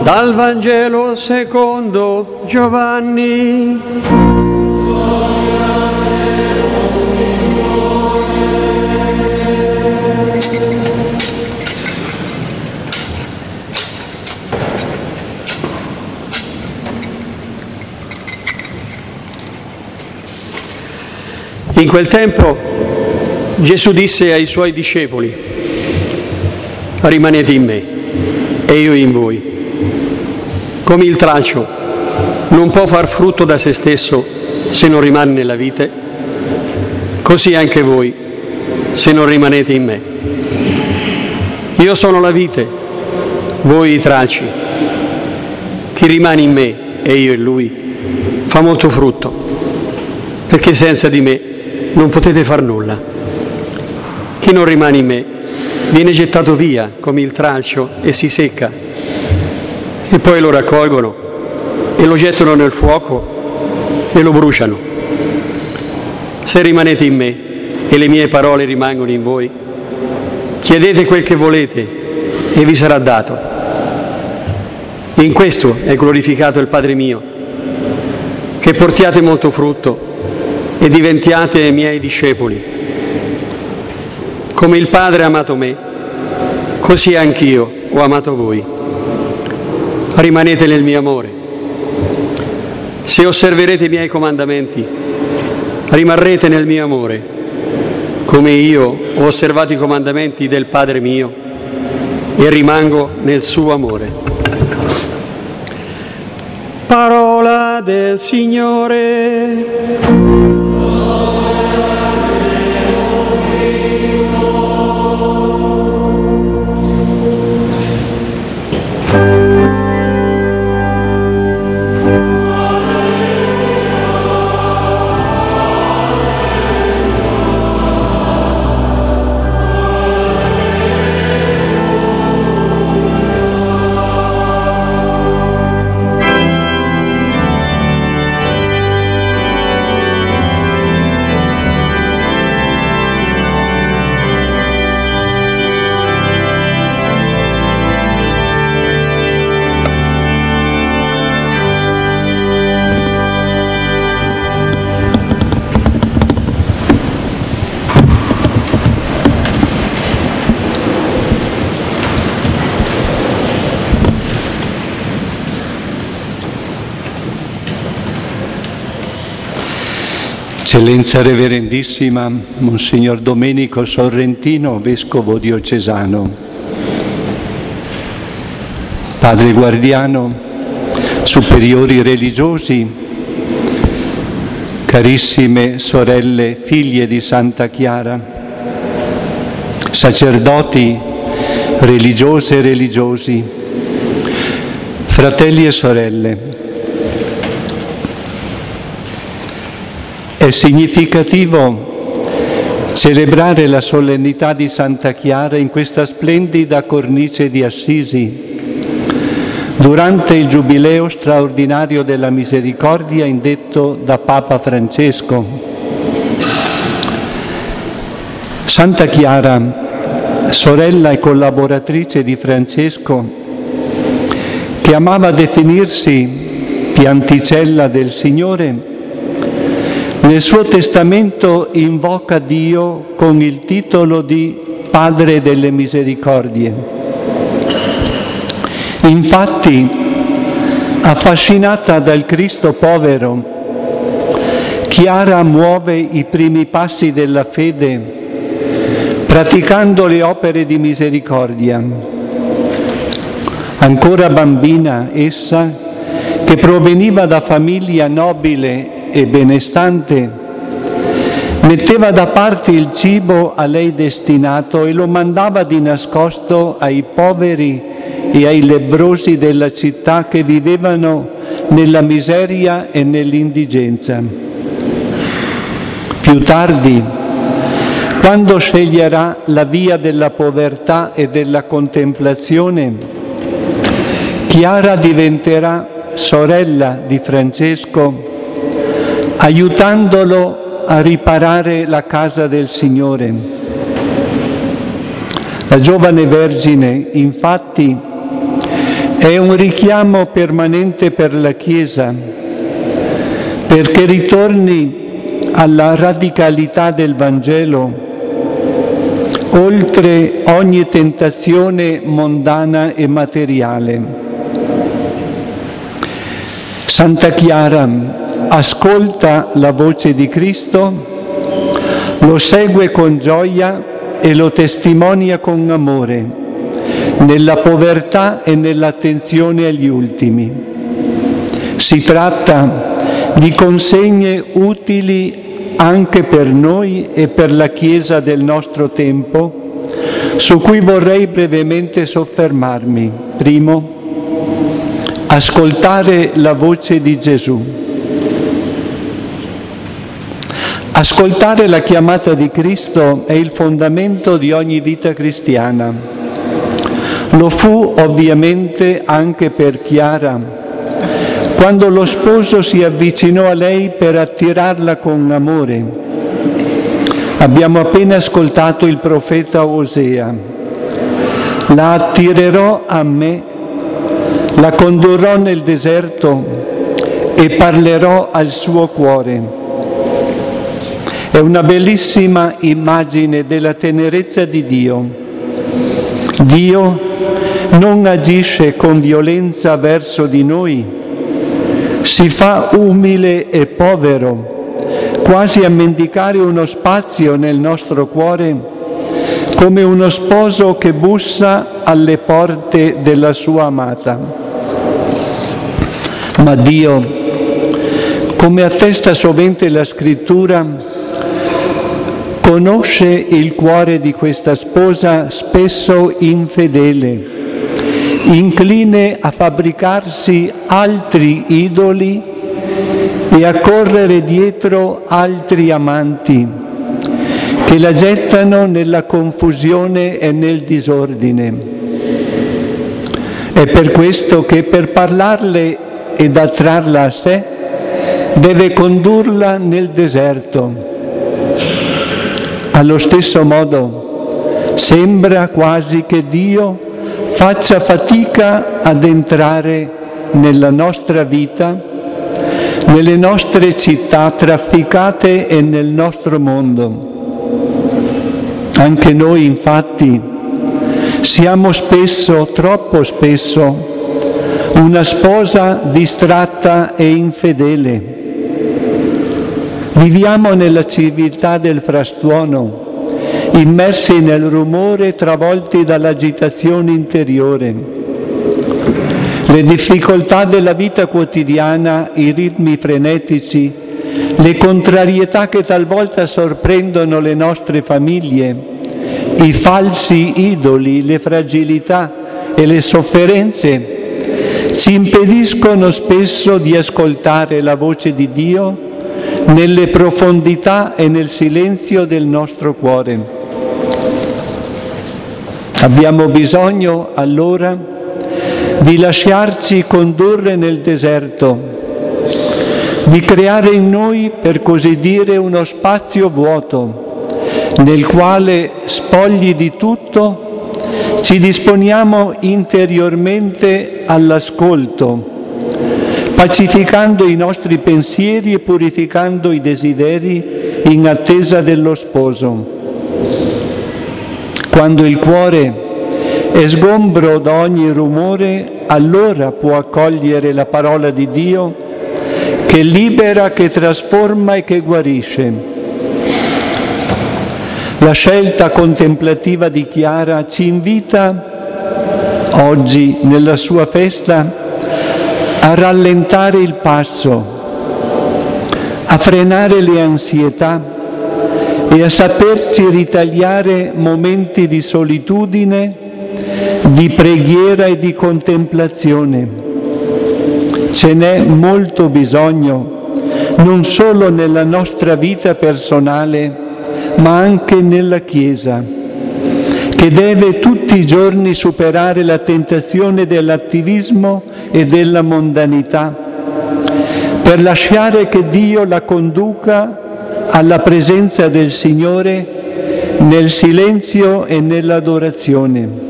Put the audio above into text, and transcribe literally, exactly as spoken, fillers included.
Dal Vangelo secondo Giovanni. In quel tempo Gesù disse ai suoi discepoli: rimanete in me e io in voi. Come il tralcio non può far frutto da se stesso se non rimane nella vite, così anche voi se non rimanete in me. Io sono la vite, voi i tralci. Chi rimane in me e io in lui fa molto frutto, perché senza di me non potete far nulla. Chi non rimane in me viene gettato via come il tralcio e si secca, e poi lo raccolgono e lo gettano nel fuoco e lo bruciano. Se rimanete in me e le mie parole rimangono in voi, chiedete quel che volete e vi sarà dato. In questo è glorificato il Padre mio, che portiate molto frutto e diventiate miei discepoli. Come il Padre ha amato me, così anch'io ho amato voi. Rimanete nel mio amore. Se osserverete i miei comandamenti, rimarrete nel mio amore, come io ho osservato i comandamenti del Padre mio e rimango nel suo amore. Parola del Signore. Eccellenza Reverendissima, Monsignor Domenico Sorrentino, Vescovo Diocesano, Padre Guardiano, Superiori religiosi, carissime sorelle, figlie di Santa Chiara, sacerdoti, religiose e religiosi, fratelli e sorelle. È significativo celebrare la solennità di Santa Chiara in questa splendida cornice di Assisi, durante il Giubileo straordinario della Misericordia indetto da Papa Francesco. Santa Chiara, sorella e collaboratrice di Francesco, che amava definirsi pianticella del Signore, nel suo testamento invoca Dio con il titolo di Padre delle Misericordie. Infatti, affascinata dal Cristo povero, Chiara muove i primi passi della fede praticando le opere di misericordia. Ancora bambina essa, che proveniva da famiglia nobile e benestante, metteva da parte il cibo a lei destinato e lo mandava di nascosto ai poveri e ai lebbrosi della città che vivevano nella miseria e nell'indigenza. Più tardi, quando sceglierà la via della povertà e della contemplazione, Chiara diventerà sorella di Francesco, aiutandolo a riparare la casa del Signore. La giovane Vergine, infatti, È un richiamo permanente per la Chiesa, perché ritorni alla radicalità del Vangelo, oltre ogni tentazione mondana e materiale. Santa Chiara ascolta la voce di Cristo, lo segue con gioia e lo testimonia con amore, nella povertà e nell'attenzione agli ultimi. Si tratta di consegne utili anche per noi e per la Chiesa del nostro tempo, su cui vorrei brevemente soffermarmi. Primo, ascoltare la voce di Gesù. Ascoltare la chiamata di Cristo è il fondamento di ogni vita cristiana. Lo fu ovviamente anche per Chiara, quando lo sposo si avvicinò a lei per attirarla con amore. Abbiamo appena ascoltato il profeta Osea. La attirerò a me, la condurrò nel deserto e parlerò al suo cuore. È una bellissima immagine della tenerezza di Dio. Dio non agisce con violenza verso di noi, si fa umile e povero, quasi a mendicare uno spazio nel nostro cuore, come uno sposo che bussa alle porte della sua amata. Ma Dio, come attesta sovente la Scrittura, conosce il cuore di questa sposa spesso infedele, incline a fabbricarsi altri idoli e a correre dietro altri amanti che la gettano nella confusione e nel disordine. È per questo che per parlarle ed attrarla a sé deve condurla nel deserto. Allo stesso modo, sembra quasi che Dio faccia fatica ad entrare nella nostra vita, nelle nostre città trafficate e nel nostro mondo. Anche noi, infatti, siamo spesso, troppo spesso, una sposa distratta e infedele. Viviamo nella civiltà del frastuono, immersi nel rumore, travolti dall'agitazione interiore. Le difficoltà della vita quotidiana, i ritmi frenetici, le contrarietà che talvolta sorprendono le nostre famiglie, i falsi idoli, le fragilità e le sofferenze ci impediscono spesso di ascoltare la voce di Dio nelle profondità e nel silenzio del nostro cuore. Abbiamo bisogno allora di lasciarci condurre nel deserto, di creare in noi, per così dire, uno spazio vuoto nel quale, spogli di tutto, ci disponiamo interiormente all'ascolto, pacificando i nostri pensieri e purificando i desideri in attesa dello sposo. Quando il cuore è sgombro da ogni rumore, allora può accogliere la parola di Dio che libera, che trasforma e che guarisce. La scelta contemplativa di Chiara ci invita oggi, nella sua festa, a rallentare il passo, a frenare le ansietà e a saperci ritagliare momenti di solitudine, di preghiera e di contemplazione. Ce n'è molto bisogno, non solo nella nostra vita personale, ma anche nella Chiesa, che deve tutti i giorni superare la tentazione dell'attivismo e della mondanità, per lasciare che Dio la conduca alla presenza del Signore nel silenzio e nell'adorazione.